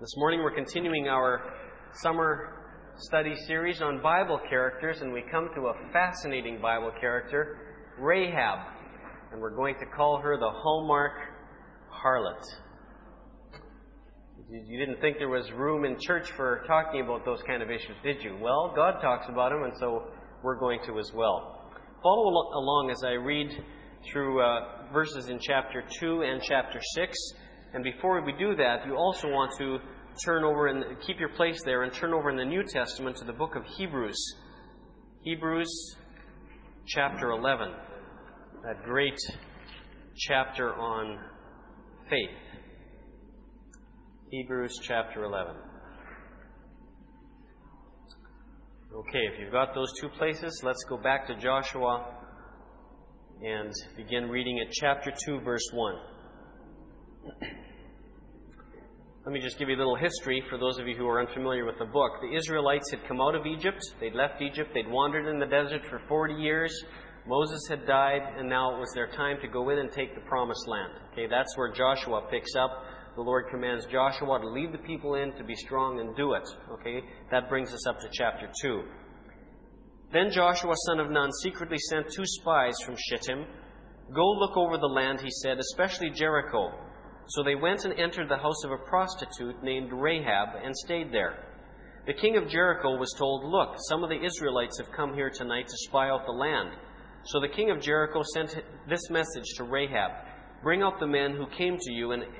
This morning we're continuing our summer study series on Bible characters, and we come to a fascinating Bible character, Rahab. And we're going to call her the Hallmark Harlot. You didn't think there was room in church for talking about those kind of issues, did you? Well, God talks about them, and so we're going to as well. Follow along as I read through verses in chapter 2 and chapter 6. And before we do that, you also want to turn over and keep your place there and turn over in the New Testament to the book of Hebrews. Hebrews chapter 11. That great chapter on faith. Hebrews chapter 11. Okay, if you've got those two places, let's go back to Joshua and begin reading at chapter 2, verse 1. Let me just give you a little history for those of you who are unfamiliar with the book. The Israelites had come out of Egypt. They'd left Egypt. They'd wandered in the desert for 40 years. Moses had died, and now it was their time to go in and take the promised land. Okay, that's where Joshua picks up. The Lord commands Joshua to lead the people in, to be strong and do it. Okay, that brings us up to chapter 2. Then Joshua, son of Nun, secretly sent 2 spies from Shittim. Go look over the land, he said, especially Jericho. So they went and entered the house of a prostitute named Rahab and stayed there. The king of Jericho was told, "Look, some of the Israelites have come here tonight to spy out the land." So the king of Jericho sent this message to Rahab: "Bring out the men who came to you and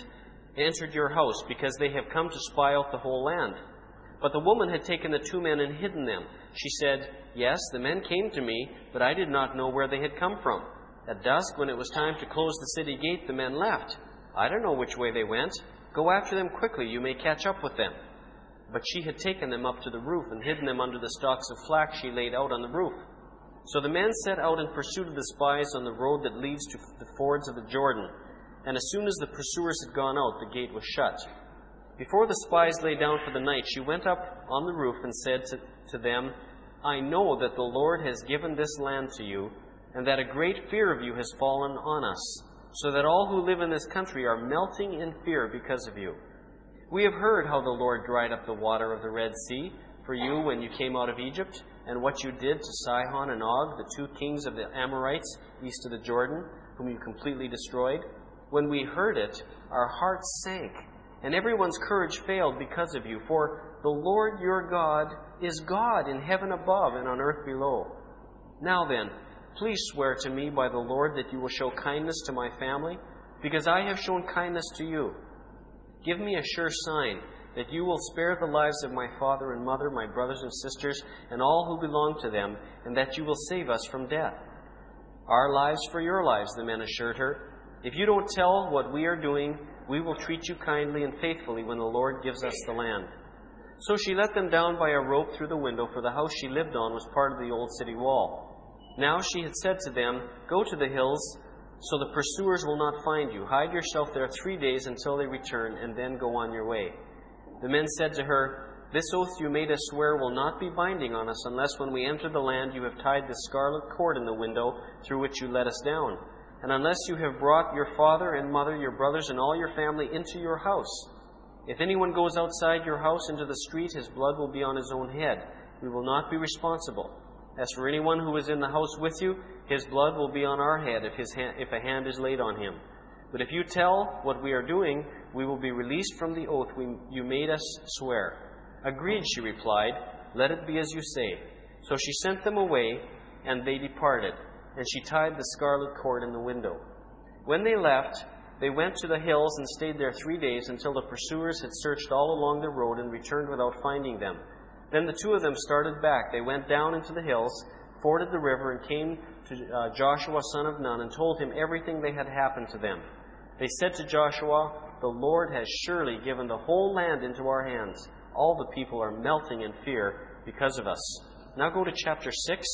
entered your house, because they have come to spy out the whole land." But the woman had taken the 2 men and hidden them. She said, "Yes, the men came to me, but I did not know where they had come from. At dusk, when it was time to close the city gate, the men left. I don't know which way they went. Go after them quickly, you may catch up with them." But she had taken them up to the roof and hidden them under the stalks of flax she laid out on the roof. So the men set out in pursuit of the spies on the road that leads to the fords of the Jordan. And as soon as the pursuers had gone out, the gate was shut. Before the spies lay down for the night, she went up on the roof and said to them, "I know that the Lord has given this land to you, and that a great fear of you has fallen on us, so that all who live in this country are melting in fear because of you. We have heard how the Lord dried up the water of the Red Sea for you when you came out of Egypt, and what you did to Sihon and Og, the 2 kings of the Amorites east of the Jordan, whom you completely destroyed. When we heard it, our hearts sank, and everyone's courage failed because of you. For the Lord your God is God in heaven above and on earth below. Now then, please swear to me by the Lord that you will show kindness to my family, because I have shown kindness to you. Give me a sure sign that you will spare the lives of my father and mother, my brothers and sisters, and all who belong to them, and that you will save us from death." "Our lives for your lives," the men assured her. "If you don't tell what we are doing, we will treat you kindly and faithfully when the Lord gives us the land." So she let them down by a rope through the window, for the house she lived on was part of the old city wall. Now she had said to them, "Go to the hills, so the pursuers will not find you. Hide yourself there 3 days until they return, and then go on your way." The men said to her, "This oath you made us swear will not be binding on us unless when we enter the land you have tied the scarlet cord in the window through which you let us down, and unless you have brought your father and mother, your brothers, and all your family into your house. If anyone goes outside your house into the street, his blood will be on his own head. We will not be responsible. As for anyone who is in the house with you, his blood will be on our head if a hand is laid on him. But if you tell what we are doing, we will be released from the oath you made us swear." "Agreed," she replied. "Let it be as you say." So she sent them away, and they departed, and she tied the scarlet cord in the window. When they left, they went to the hills and stayed there 3 days until the pursuers had searched all along the road and returned without finding them. Then the 2 of them started back. They went down into the hills, forded the river, and came to Joshua, son of Nun, and told him everything that had happened to them. They said to Joshua, "The Lord has surely given the whole land into our hands. All the people are melting in fear because of us." Now go to chapter 6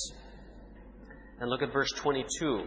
and look at verse 22.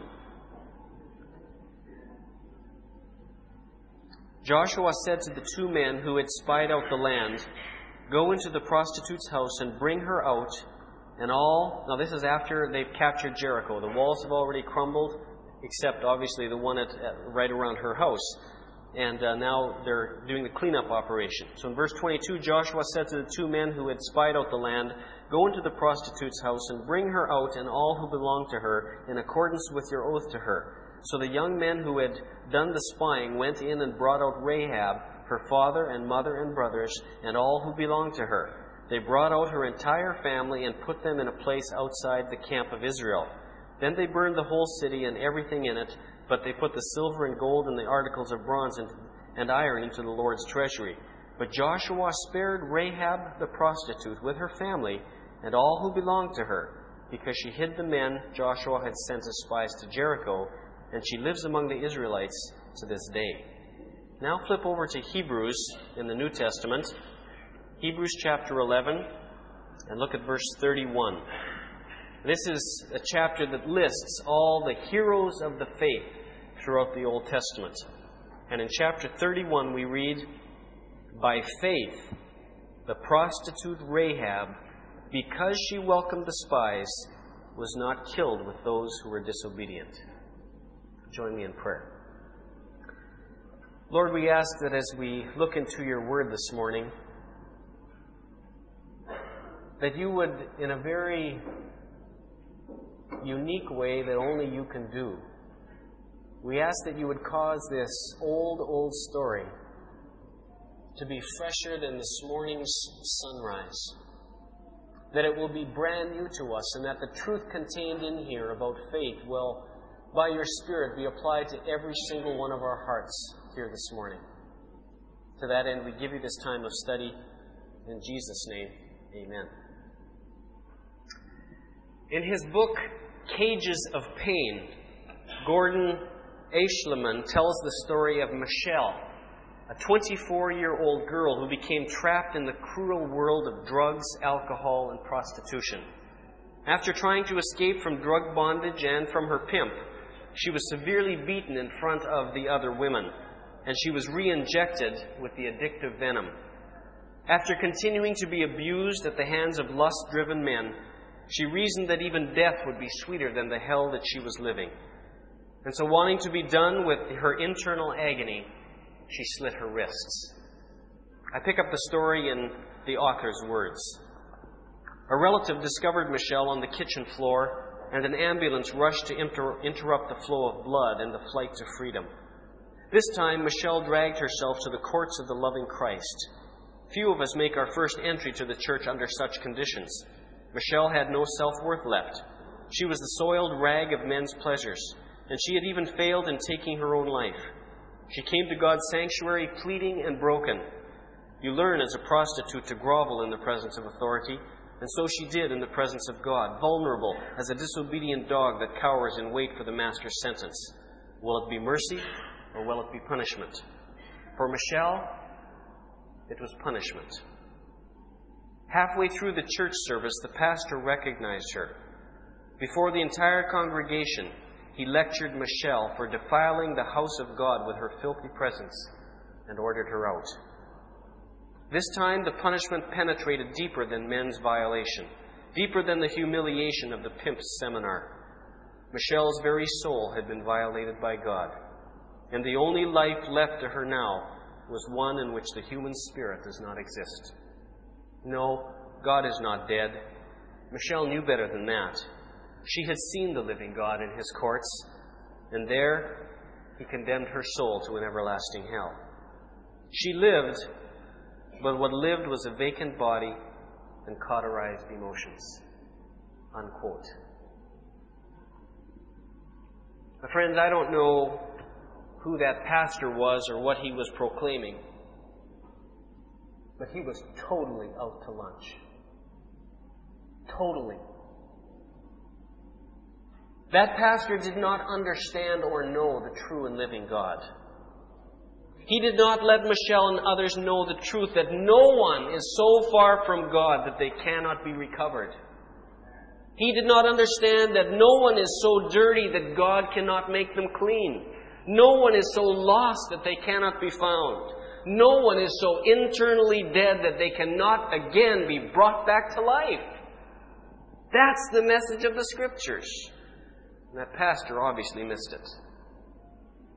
Joshua said to the 2 men who had spied out the land, "Go into the prostitute's house and bring her out, and all..." Now this is after they've captured Jericho. The walls have already crumbled, except obviously the one right around her house. and now they're doing the cleanup operation. So in verse 22, Joshua said to the 2 men who had spied out the land, "Go into the prostitute's house and bring her out and all who belong to her in accordance with your oath to her." So the young men who had done the spying went in and brought out Rahab, her father and mother and brothers, and all who belonged to her. They brought out her entire family and put them in a place outside the camp of Israel. Then they burned the whole city and everything in it, but they put the silver and gold and the articles of bronze and iron into the Lord's treasury. But Joshua spared Rahab the prostitute with her family and all who belonged to her, because she hid the men Joshua had sent as spies to Jericho, and she lives among the Israelites to this day. Now flip over to Hebrews in the New Testament, Hebrews chapter 11, and look at verse 31. This is a chapter that lists all the heroes of the faith throughout the Old Testament. And in chapter 31 we read, "By faith, the prostitute Rahab, because she welcomed the spies, was not killed with those who were disobedient." Join me in prayer. Lord, we ask that as we look into your word this morning, that you would, in a very unique way that only you can do, we ask that you would cause this old story to be fresher than this morning's sunrise. That it will be brand new to us, and that the truth contained in here about faith will, by your Spirit, be applied to every single one of our hearts here this morning. To that end, we give you this time of study. In Jesus' name, amen. In his book, Cages of Pain, Gordon Aeschliman tells the story of Michelle, a 24-year-old girl who became trapped in the cruel world of drugs, alcohol, and prostitution. After trying to escape from drug bondage and from her pimp, she was severely beaten in front of the other women, and she was re-injected with the addictive venom. After continuing to be abused at the hands of lust-driven men, she reasoned that even death would be sweeter than the hell that she was living. And so, wanting to be done with her internal agony, she slit her wrists. I pick up the story in the author's words. A relative discovered Michelle on the kitchen floor, and an ambulance rushed to interrupt the flow of blood and the flight to freedom. This time, Michelle dragged herself to the courts of the loving Christ. Few of us make our first entry to the church under such conditions. Michelle had no self-worth left. She was the soiled rag of men's pleasures, and she had even failed in taking her own life. She came to God's sanctuary pleading and broken. You learn as a prostitute to grovel in the presence of authority, and so she did in the presence of God, vulnerable as a disobedient dog that cowers in wait for the master's sentence. Will it be mercy or will it be punishment? For Michelle, it was punishment. Halfway through the church service, the pastor recognized her. Before the entire congregation, he lectured Michelle for defiling the house of God with her filthy presence and ordered her out. This time, the punishment penetrated deeper than men's violation, deeper than the humiliation of the pimp's seminar. Michelle's very soul had been violated by God, and the only life left to her now was one in which the human spirit does not exist. No, God is not dead. Michelle knew better than that. She had seen the living God in his courts, and there he condemned her soul to an everlasting hell. She lived, but what lived was a vacant body and cauterized emotions. Unquote. My friends, I don't know who that pastor was or what he was proclaiming, but he was totally out to lunch. Totally. That pastor did not understand or know the true and living God. He did not let Michelle and others know the truth that no one is so far from God that they cannot be recovered. He did not understand that no one is so dirty that God cannot make them clean. No one is so lost that they cannot be found. No one is so internally dead that they cannot again be brought back to life. That's the message of the Scriptures. And that pastor obviously missed it.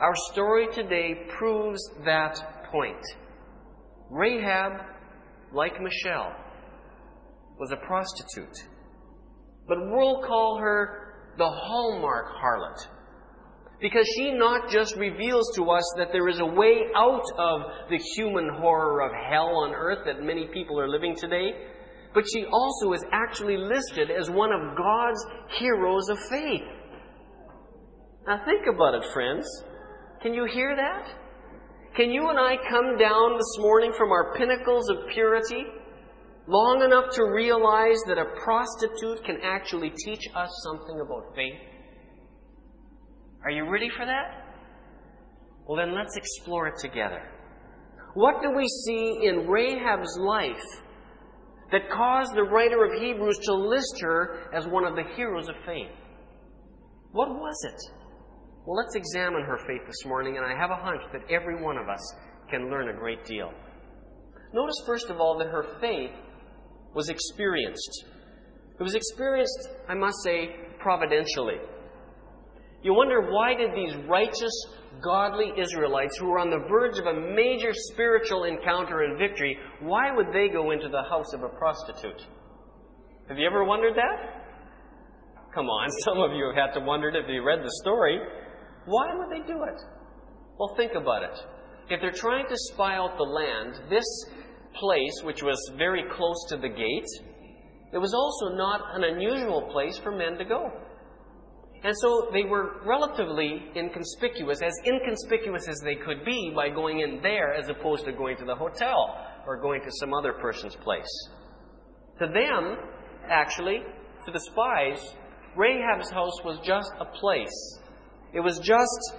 Our story today proves that point. Rahab, like Michelle, was a prostitute. But we'll call her the hallmark harlot, because she not just reveals to us that there is a way out of the human horror of hell on earth that many people are living today, but she also is actually listed as one of God's heroes of faith. Now think about it, friends. Can you hear that? Can you and I come down this morning from our pinnacles of purity long enough to realize that a prostitute can actually teach us something about faith? Are you ready for that? Well, then let's explore it together. What do we see in Rahab's life that caused the writer of Hebrews to list her as one of the heroes of faith? What was it? Well, let's examine her faith this morning, and I have a hunch that every one of us can learn a great deal. Notice, first of all, that her faith was experienced. It was experienced, I must say, providentially. You wonder, why did these righteous, godly Israelites who were on the verge of a major spiritual encounter and victory, why would they go into the house of a prostitute? Have you ever wondered that? Come on, some of you have had to wonder it if you read the story. Why would they do it? Well, think about it. If they're trying to spy out the land, this place, which was very close to the gate, it was also not an unusual place for men to go. And so they were relatively inconspicuous as they could be by going in there as opposed to going to the hotel or going to some other person's place. To them, actually, to the spies, Rahab's house was just a place. It was just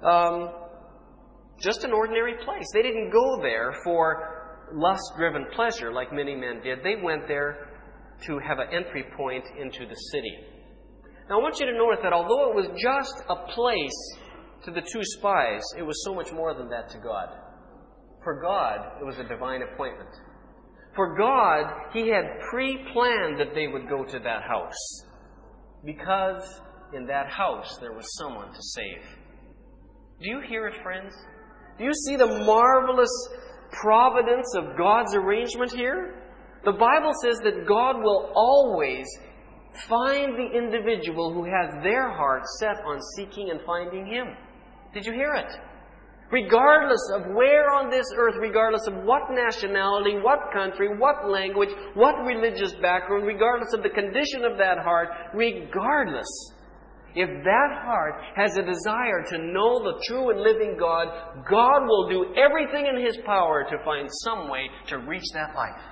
an ordinary place. They didn't go there for lust-driven pleasure like many men did. They went there to have an entry point into the city. Now I want you to notice that although it was just a place to the two spies, it was so much more than that to God. For God, it was a divine appointment. For God, He had pre-planned that they would go to that house, because in that house there was someone to save. Do you hear it, friends? Do you see the marvelous providence of God's arrangement here? The Bible says that God will always find the individual who has their heart set on seeking and finding Him. Did you hear it? Regardless of where on this earth, regardless of what nationality, what country, what language, what religious background, regardless of the condition of that heart, regardless, if that heart has a desire to know the true and living God, God will do everything in His power to find some way to reach that life.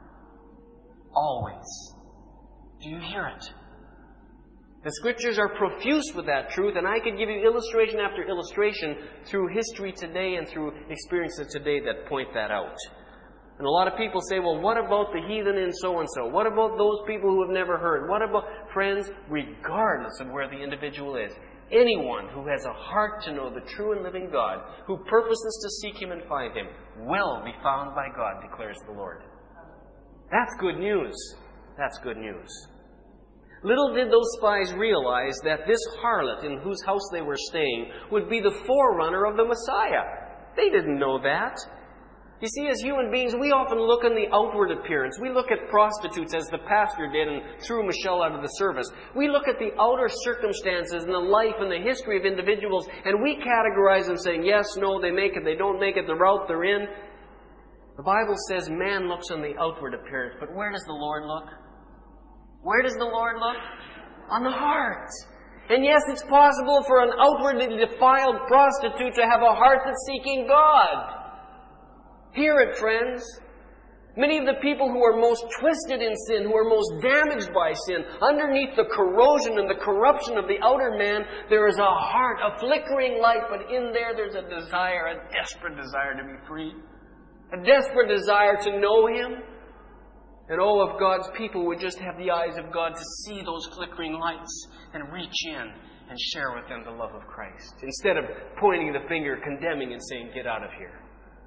Always. Do you hear it? The Scriptures are profuse with that truth, and I could give you illustration after illustration through history today and through experiences today that point that out. And a lot of people say, well, what about the heathen in so-and-so? What about those people who have never heard? What about... Friends, regardless of where the individual is, anyone who has a heart to know the true and living God, who purposes to seek Him and find Him, will be found by God, declares the Lord. That's good news. That's good news. Little did those spies realize that this harlot in whose house they were staying would be the forerunner of the Messiah. They didn't know that. You see, as human beings, we often look on the outward appearance. We look at prostitutes as the pastor did and threw Michelle out of the service. We look at the outer circumstances and the life and the history of individuals, and we categorize them saying, yes, no, they make it, they don't make it, the route they're in. The Bible says man looks on the outward appearance, but where does the Lord look? Where does the Lord look? On the heart. And yes, it's possible for an outwardly defiled prostitute to have a heart that's seeking God. Hear it, friends. Many of the people who are most twisted in sin, who are most damaged by sin, underneath the corrosion and the corruption of the outer man, there is a heart, a flickering light, but in there there's a desire, a desperate desire to be free. A desperate desire to know Him. And oh, if God's people would just have the eyes of God to see those flickering lights and reach in and share with them the love of Christ, instead of pointing the finger, condemning and saying, get out of here.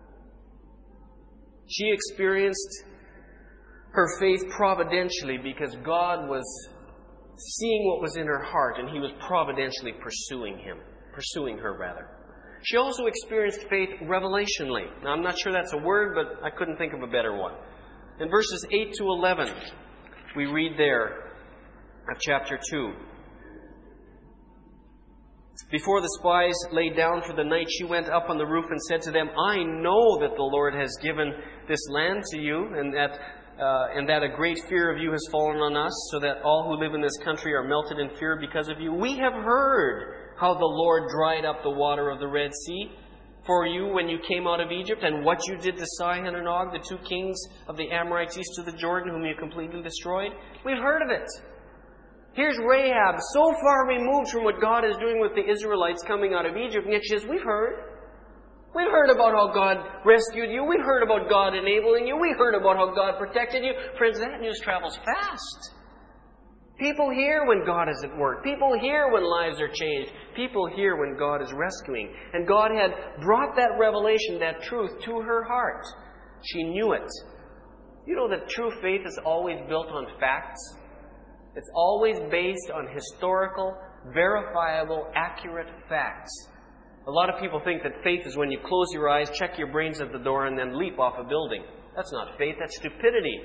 She experienced her faith providentially because God was seeing what was in her heart, and He was providentially pursuing her. She also experienced faith revelationally. Now, I'm not sure that's a word, but I couldn't think of a better one. In verses 8 to 11, we read there of chapter 2. Before the spies lay down for the night, she went up on the roof and said to them, I know that the Lord has given this land to you, and that a great fear of you has fallen on us, so that all who live in this country are melted in fear because of you. We have heard how the Lord dried up the water of the Red Sea for you when you came out of Egypt, and what you did to Sihon and Og, the two kings of the Amorites east of the Jordan, whom you completely destroyed. We've heard of it. Here's Rahab, so far removed from what God is doing with the Israelites coming out of Egypt, and yet she says, we've heard. We've heard about how God rescued you. We've heard about God enabling you. We've heard about how God protected you. Friends, that news travels fast. People hear when God is at work. People hear when lives are changed. People hear when God is rescuing. And God had brought that revelation, that truth, to her heart. She knew it. You know that true faith is always built on facts? It's always based on historical, verifiable, accurate facts. A lot of people think that faith is when you close your eyes, check your brains at the door, and then leap off a building. That's not faith, that's stupidity.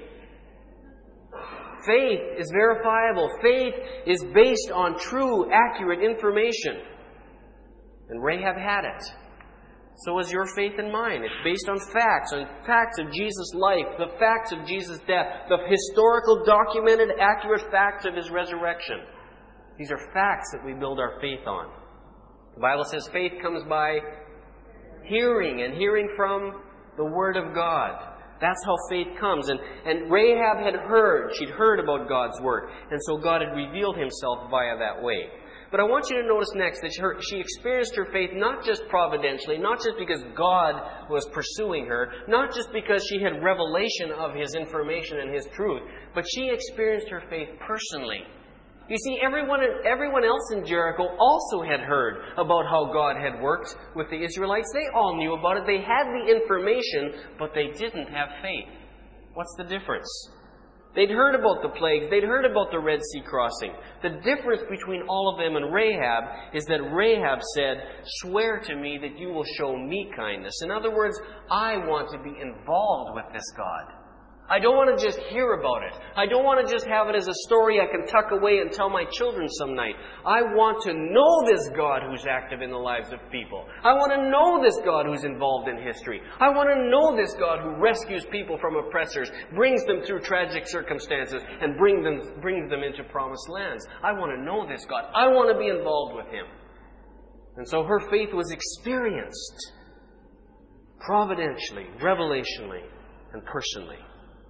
Faith is verifiable. Faith is based on true, accurate information. And Rahab had it. So is your faith and mine. It's based on facts of Jesus' life, the facts of Jesus' death, the historical, documented, accurate facts of His resurrection. These are facts that we build our faith on. The Bible says faith comes by hearing, and hearing from the Word of God. That's how faith comes. And Rahab had heard. She'd heard about God's Word. And so God had revealed Himself via that way. But I want you to notice next that she experienced her faith not just providentially, not just because God was pursuing her, not just because she had revelation of His information and His truth, but she experienced her faith personally. You see, everyone else in Jericho also had heard about how God had worked with the Israelites. They all knew about it. They had the information, but they didn't have faith. What's the difference? They'd heard about the plagues. They'd heard about the Red Sea crossing. The difference between all of them and Rahab is that Rahab said, swear to me that you will show me kindness. In other words, I want to be involved with this God. I don't want to just hear about it. I don't want to just have it as a story I can tuck away and tell my children some night. I want to know this God who's active in the lives of people. I want to know this God who's involved in history. I want to know this God who rescues people from oppressors, brings them through tragic circumstances, and brings them into promised lands. I want to know this God. I want to be involved with Him. And so her faith was experienced providentially, revelationally, and personally.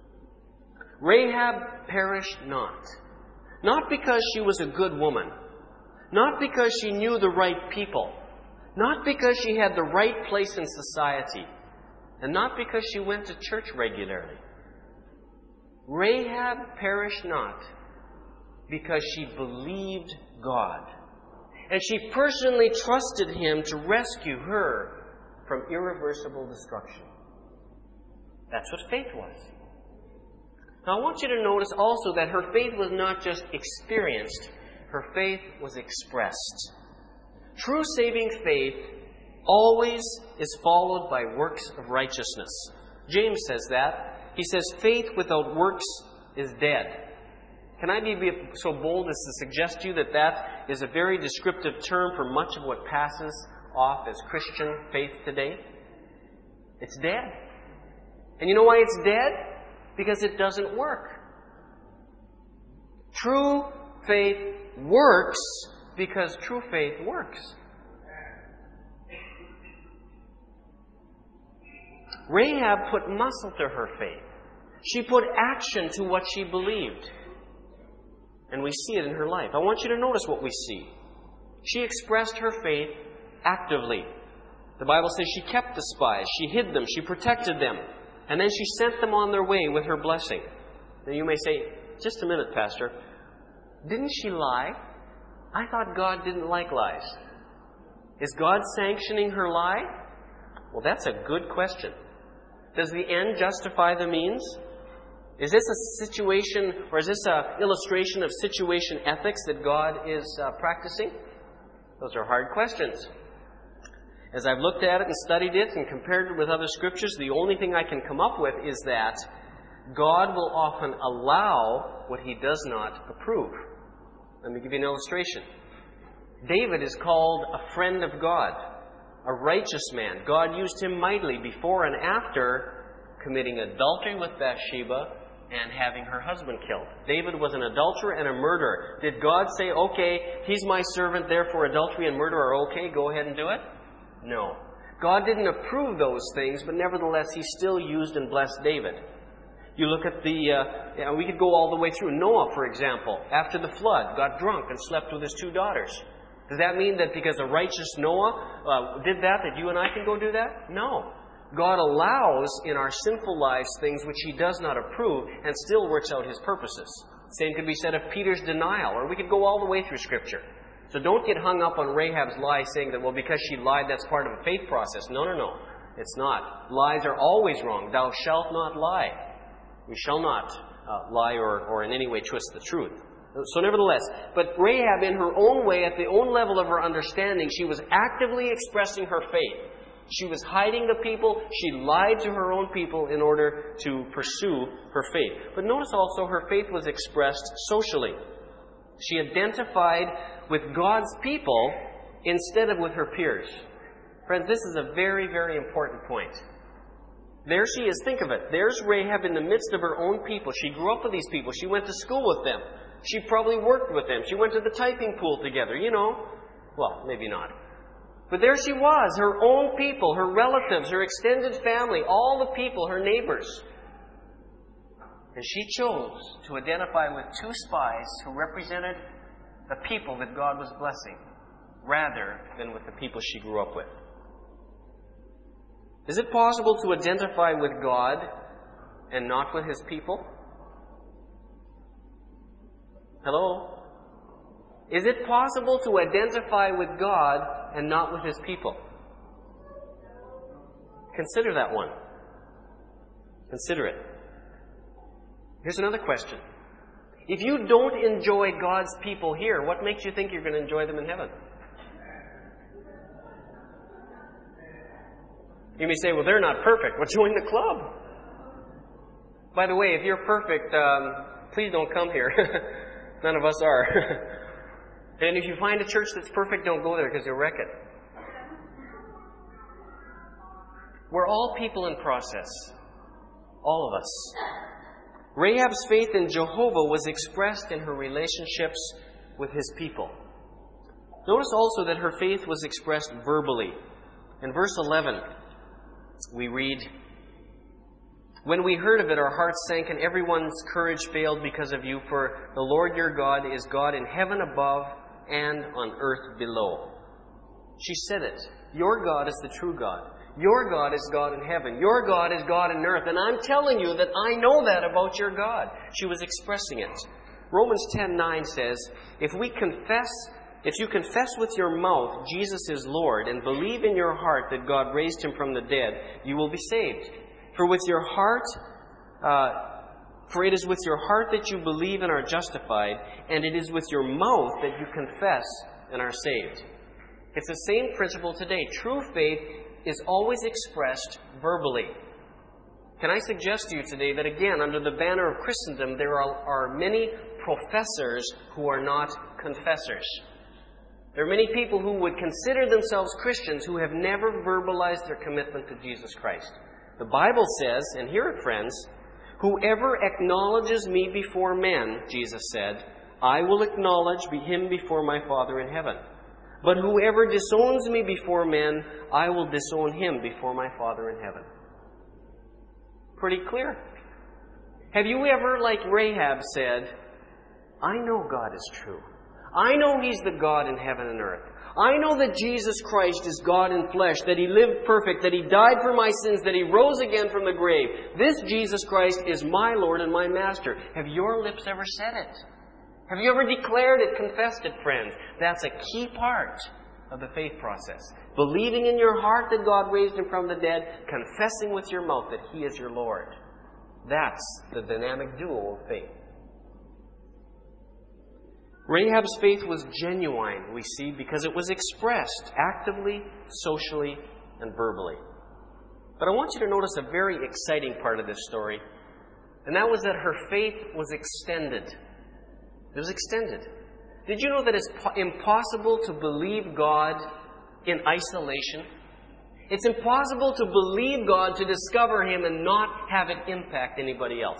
Rahab perished not. Not because she was a good woman. Not because she knew the right people. Not because she had the right place in society. And not because she went to church regularly. Rahab perished not because she believed God. And she personally trusted Him to rescue her from irreversible destruction. That's what faith was. Now I want you to notice also that her faith was not just experienced, her faith was expressed. True saving faith always is followed by works of righteousness. James says that. He says, faith without works is dead. Can I be so bold as to suggest to you that that is a very descriptive term for much of what passes off as Christian faith today? It's dead. And you know why it's dead? Because it doesn't work. True faith works because true faith works. Rahab put muscle to her faith. She put action to what she believed. And we see it in her life. I want you to notice what we see. She expressed her faith actively. The Bible says she kept the spies. She hid them. She protected them. And then she sent them on their way with her blessing. Now you may say, just a minute, Pastor. Didn't she lie? I thought God didn't like lies. Is God sanctioning her lie? Well, that's a good question. Does the end justify the means? Is this a situation, or is this an illustration of situation ethics that God is practicing? Those are hard questions. As I've looked at it and studied it and compared it with other scriptures, the only thing I can come up with is that God will often allow what He does not approve. Let me give you an illustration. David is called a friend of God, a righteous man. God used him mightily before and after committing adultery with Bathsheba and having her husband killed. David was an adulterer and a murderer. Did God say, okay, he's my servant, therefore adultery and murder are okay, go ahead and do it? No. God didn't approve those things, but nevertheless He still used and blessed David. You look at we could go all the way through. Noah, for example, after the flood, got drunk and slept with his 2 daughters. Does that mean that because a righteous Noah did that you and I can go do that? No. God allows in our sinful lives things which He does not approve and still works out His purposes. Same could be said of Peter's denial, or we could go all the way through Scripture. So don't get hung up on Rahab's lie saying that, well, because she lied, that's part of a faith process. No. It's not. Lies are always wrong. Thou shalt not lie. We shall not lie or in any way twist the truth. So nevertheless, but Rahab in her own way, at the own level of her understanding, she was actively expressing her faith. She was hiding the people. She lied to her own people in order to pursue her faith. But notice also her faith was expressed socially. She identified with God's people instead of with her peers. Friends, this is a very, very important point. There she is. Think of it. There's Rahab in the midst of her own people. She grew up with these people. She went to school with them. She probably worked with them. She went to the typing pool together, Well, maybe not. But there she was, her own people, her relatives, her extended family, all the people, her neighbors. And she chose to identify with 2 spies who represented the people that God was blessing, rather than with the people she grew up with. Is it possible to identify with God and not with His people? Hello? Is it possible to identify with God and not with His people? Consider that one. Consider it. Here's another question. If you don't enjoy God's people here, what makes you think you're going to enjoy them in heaven? You may say, well, they're not perfect. Well, join the club. By the way, if you're perfect, please don't come here. None of us are. And if you find a church that's perfect, don't go there because you'll wreck it. We're all people in process. All of us. Rahab's faith in Jehovah was expressed in her relationships with His people. Notice also that her faith was expressed verbally. In verse 11, we read, "When we heard of it, our hearts sank and everyone's courage failed because of you, for the Lord your God is God in heaven above and on earth below." She said it. Your God is the true God. Your God is God in heaven. Your God is God in earth. And I'm telling you that I know that about your God. She was expressing it. Romans 10:9 says, If you confess with your mouth Jesus is Lord and believe in your heart that God raised Him from the dead, you will be saved. For it is with your heart that you believe and are justified, and it is with your mouth that you confess and are saved. It's the same principle today. True faith is always expressed verbally. Can I suggest to you today that, again, under the banner of Christendom, there are many professors who are not confessors. There are many people who would consider themselves Christians who have never verbalized their commitment to Jesus Christ. The Bible says, and hear it, friends, "Whoever acknowledges me before men," Jesus said, "I will acknowledge him before my Father in heaven. But whoever disowns me before men, I will disown him before my Father in heaven." Pretty clear. Have you ever, like Rahab, said, "I know God is true. I know He's the God in heaven and earth. I know that Jesus Christ is God in flesh, that He lived perfect, that He died for my sins, that He rose again from the grave. This Jesus Christ is my Lord and my Master." Have your lips ever said it? Have you ever declared it, confessed it, friends? That's a key part of the faith process. Believing in your heart that God raised Him from the dead, confessing with your mouth that He is your Lord. That's the dynamic duo of faith. Rahab's faith was genuine, we see, because it was expressed actively, socially, and verbally. But I want you to notice a very exciting part of this story, and that was that her faith was extended. It was extended. Did you know that it's impossible to believe God in isolation? It's impossible to believe God, to discover Him, and not have it impact anybody else.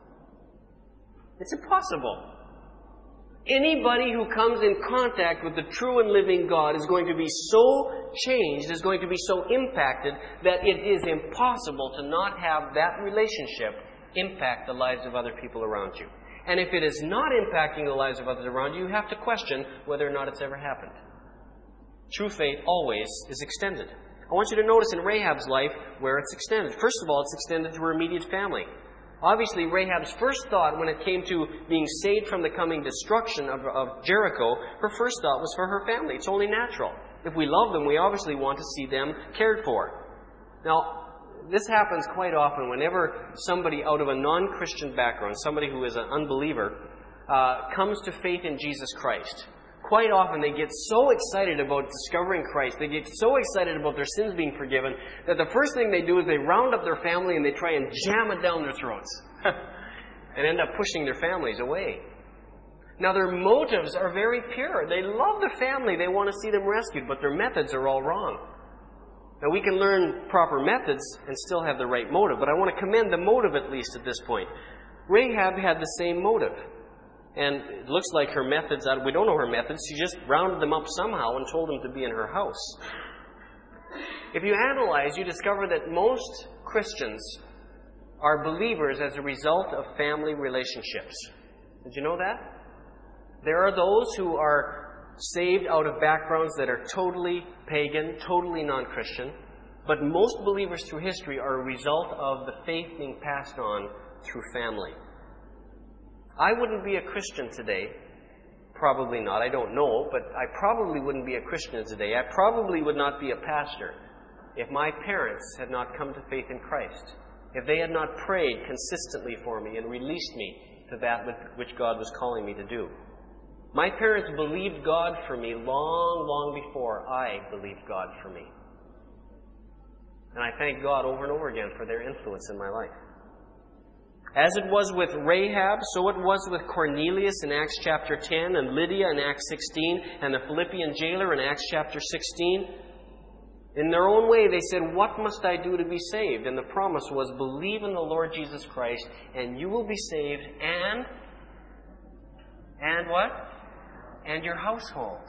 It's impossible. Anybody who comes in contact with the true and living God is going to be so changed, is going to be so impacted, that it is impossible to not have that relationship impact the lives of other people around you. And if it is not impacting the lives of others around you, you have to question whether or not it's ever happened. True faith always is extended. I want you to notice in Rahab's life where it's extended. First of all, it's extended to her immediate family. Obviously, Rahab's first thought when it came to being saved from the coming destruction of Jericho, her first thought was for her family. It's only natural. If we love them, we obviously want to see them cared for. Now, this happens quite often whenever somebody out of a non-Christian background, somebody who is an unbeliever, comes to faith in Jesus Christ. Quite often they get so excited about discovering Christ, they get so excited about their sins being forgiven, that the first thing they do is they round up their family and they try and jam it down their throats and end up pushing their families away. Now their motives are very pure. They love the family, they want to see them rescued, but their methods are all wrong. Now we can learn proper methods and still have the right motive, but I want to commend the motive at least at this point. Rahab had the same motive. And it looks like her methods, we don't know her methods, she just rounded them up somehow and told them to be in her house. If you analyze, you discover that most Christians are believers as a result of family relationships. Did you know that? There are those who are saved out of backgrounds that are totally pagan, totally non-Christian, but most believers through history are a result of the faith being passed on through family. I wouldn't be a Christian today. Probably not. I don't know. But I probably wouldn't be a Christian today. I probably would not be a pastor if my parents had not come to faith in Christ. If they had not prayed consistently for me and released me to that which God was calling me to do. My parents believed God for me long, long before I believed God for me. And I thank God over and over again for their influence in my life. As it was with Rahab, so it was with Cornelius in Acts chapter 10, and Lydia in Acts 16, and the Philippian jailer in Acts chapter 16. In their own way, they said, "What must I do to be saved?" And the promise was, believe in the Lord Jesus Christ, and you will be saved, and what? And your household.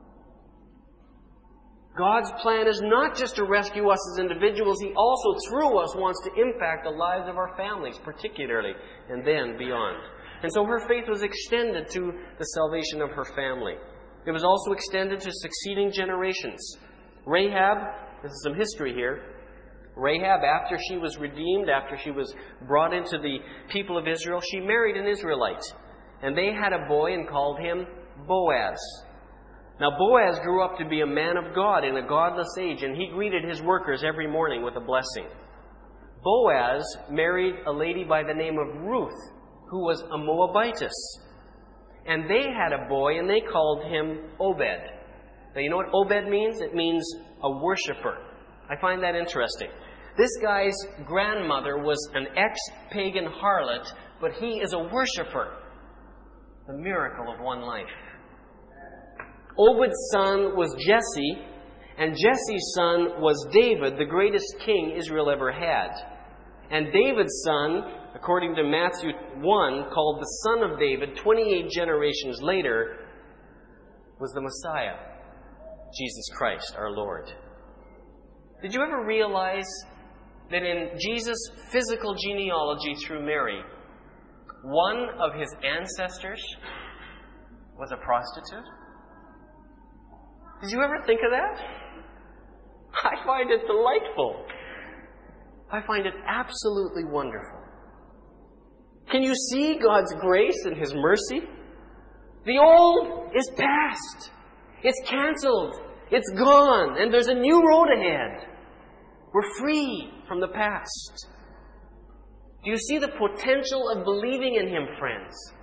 God's plan is not just to rescue us as individuals. He also, through us, wants to impact the lives of our families, particularly, and then beyond. And so her faith was extended to the salvation of her family. It was also extended to succeeding generations. Rahab, this is some history here. Rahab, after she was redeemed, after she was brought into the people of Israel, she married an Israelite. And they had a boy and called him Boaz. Now, Boaz grew up to be a man of God in a godless age, and he greeted his workers every morning with a blessing. Boaz married a lady by the name of Ruth, who was a Moabitess. And they had a boy, and they called him Obed. Now, you know what Obed means? It means a worshiper. I find that interesting. This guy's grandmother was an ex-pagan harlot, but he is a worshiper. The miracle of one life. Obed's son was Jesse, and Jesse's son was David, the greatest king Israel ever had. And David's son, according to Matthew 1, called the son of David 28 generations later, was the Messiah, Jesus Christ, our Lord. Did you ever realize that in Jesus' physical genealogy through Mary, one of his ancestors was a prostitute? Did you ever think of that? I find it delightful. I find it absolutely wonderful. Can you see God's grace and His mercy? The old is past. It's canceled. It's gone. And there's a new road ahead. We're free from the past. Do you see the potential of believing in Him, friends?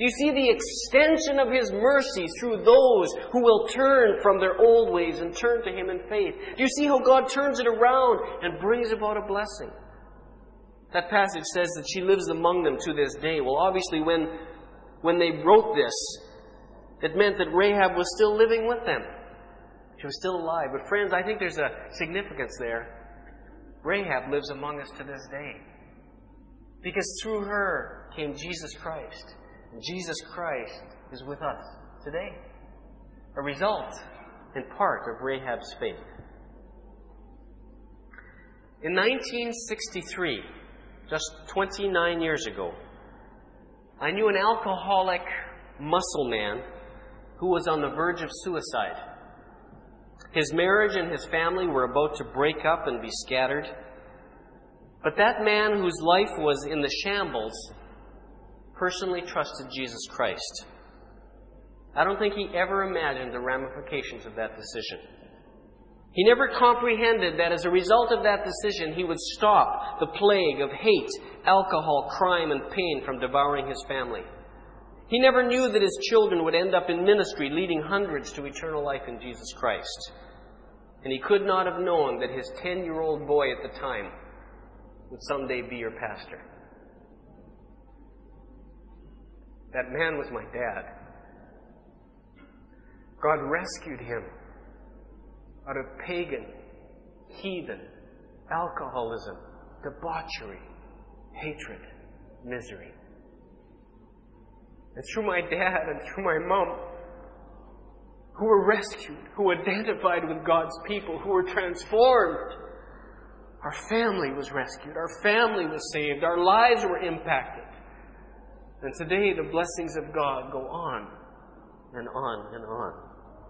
Do you see the extension of His mercy through those who will turn from their old ways and turn to Him in faith? Do you see how God turns it around and brings about a blessing? That passage says that she lives among them to this day. Well, obviously when they wrote this, it meant that Rahab was still living with them. She was still alive. But friends, I think there's a significance there. Rahab lives among us to this day. Because through her came Jesus Christ. And Jesus Christ is with us today. A result, in part, of Rahab's faith. In 1963, just 29 years ago, I knew an alcoholic muscle man who was on the verge of suicide. His marriage and his family were about to break up and be scattered. But that man whose life was in the shambles personally trusted Jesus Christ. I don't think he ever imagined the ramifications of that decision. He never comprehended that as a result of that decision, he would stop the plague of hate, alcohol, crime, and pain from devouring his family. He never knew that his children would end up in ministry, leading hundreds to eternal life in Jesus Christ. And he could not have known that his 10-year-old boy at the time would someday be your pastor. That man was my dad. God rescued him out of pagan, heathen, alcoholism, debauchery, hatred, misery. And through my dad and through my mom, who were rescued, who identified with God's people, who were transformed, our family was rescued, our family was saved, our lives were impacted. And today the blessings of God go on and on and on.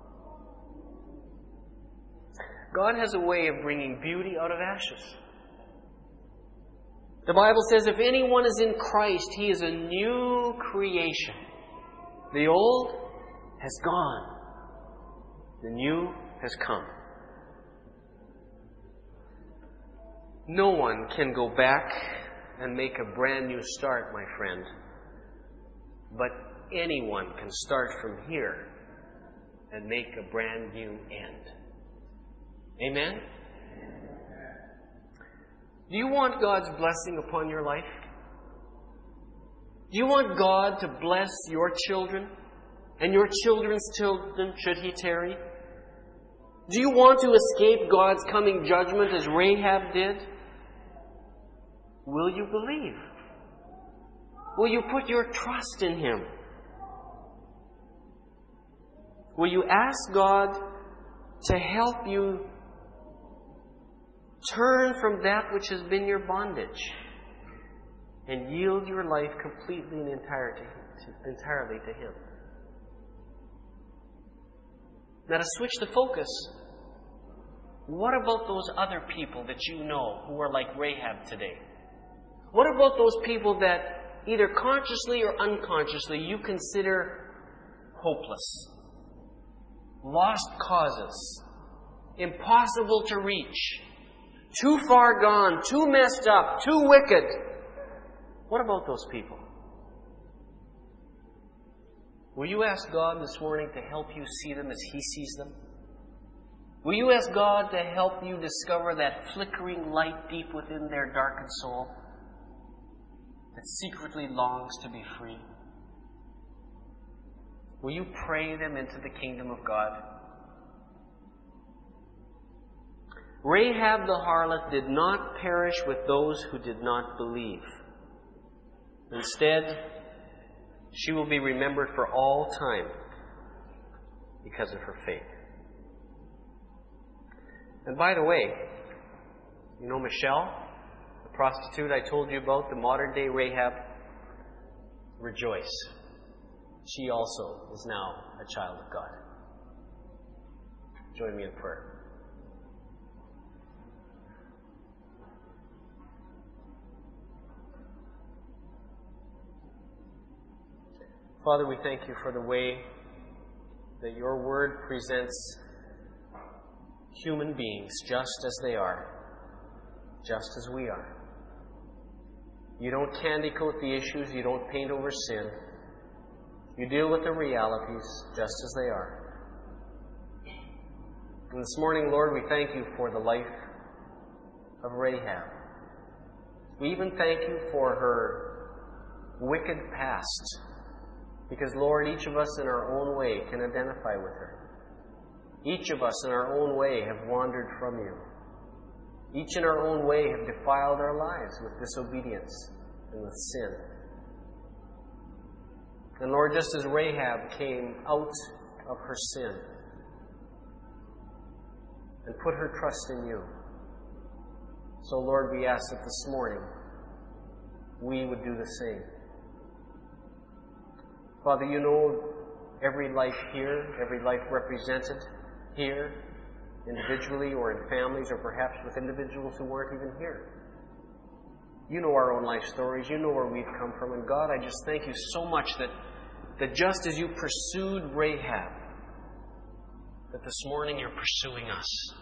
God has a way of bringing beauty out of ashes. The Bible says if anyone is in Christ, he is a new creation. The old has gone. The new has come. No one can go back and make a brand new start, my friend. But anyone can start from here and make a brand new end. Amen? Do you want God's blessing upon your life? Do you want God to bless your children and your children's children should He tarry? Do you want to escape God's coming judgment as Rahab did? Will you believe? Will you put your trust in Him? Will you ask God to help you turn from that which has been your bondage and yield your life completely and entirely to Him? Now, to switch the focus, what about those other people that you know who are like Rahab today? What about those people that either consciously or unconsciously you consider hopeless, lost causes, impossible to reach, too far gone, too messed up, too wicked? What about those people? Will you ask God this morning to help you see them as He sees them? Will you ask God to help you discover that flickering light deep within their darkened soul that secretly longs to be free? Will you pray them into the kingdom of God? Rahab the harlot did not perish with those who did not believe. Instead, she will be remembered for all time because of her faith. And by the way, you know Michelle, the prostitute I told you about, the modern day Rahab? Rejoice. She also is now a child of God. Join me in prayer. Father, we thank You for the way that Your Word presents human beings just as they are, just as we are. You don't candy coat the issues. You don't paint over sin. You deal with the realities just as they are. And this morning, Lord, we thank you for the life of Rahab. We even thank you for her wicked past. Because, Lord, each of us in our own way can identify with her. Each of us in our own way have wandered from you. Each in our own way have defiled our lives with disobedience and with sin. And Lord, just as Rahab came out of her sin and put her trust in you, so Lord, we ask that this morning we would do the same. Father, you know every life here, every life represented here, individually or in families or perhaps with individuals who weren't even here. You know our own life stories. You know where we've come from. And God, I just thank you so much that just as you pursued Rahab, that this morning you're pursuing us.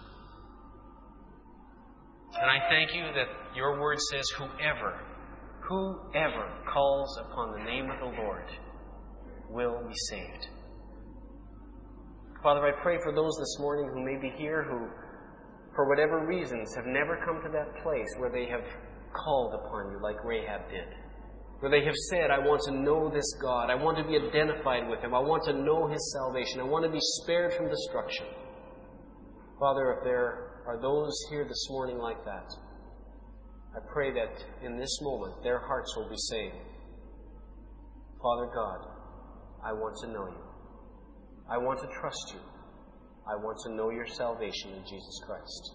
And I thank you that your word says, whoever calls upon the name of the Lord will be saved. Father, I pray for those this morning who may be here who, for whatever reasons, have never come to that place where they have called upon you like Rahab did. Where they have said, I want to know this God. I want to be identified with Him. I want to know His salvation. I want to be spared from destruction. Father, if there are those here this morning like that, I pray that in this moment their hearts will be saved. Father God, I want to know you. I want to trust you. I want to know your salvation in Jesus Christ.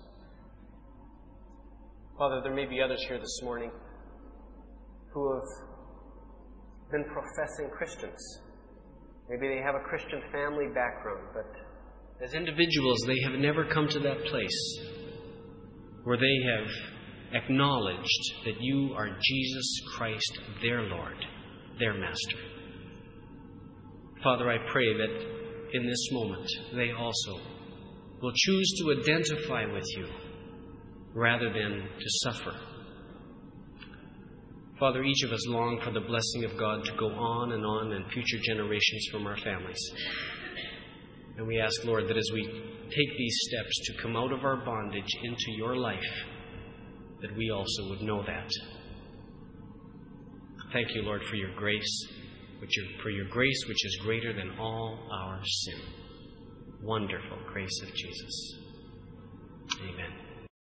Father, there may be others here this morning who have been professing Christians. Maybe they have a Christian family background, but as individuals, they have never come to that place where they have acknowledged that you are Jesus Christ, their Lord, their Master. Father, I pray that in this moment they also will choose to identify with you rather than to suffer. Father, each of us long for the blessing of God to go on in future generations from our families. And we ask, Lord, that as we take these steps to come out of our bondage into your life, that we also would know that. Thank you, Lord, for your grace, which is greater than all our sin. Wonderful grace of Jesus. Amen.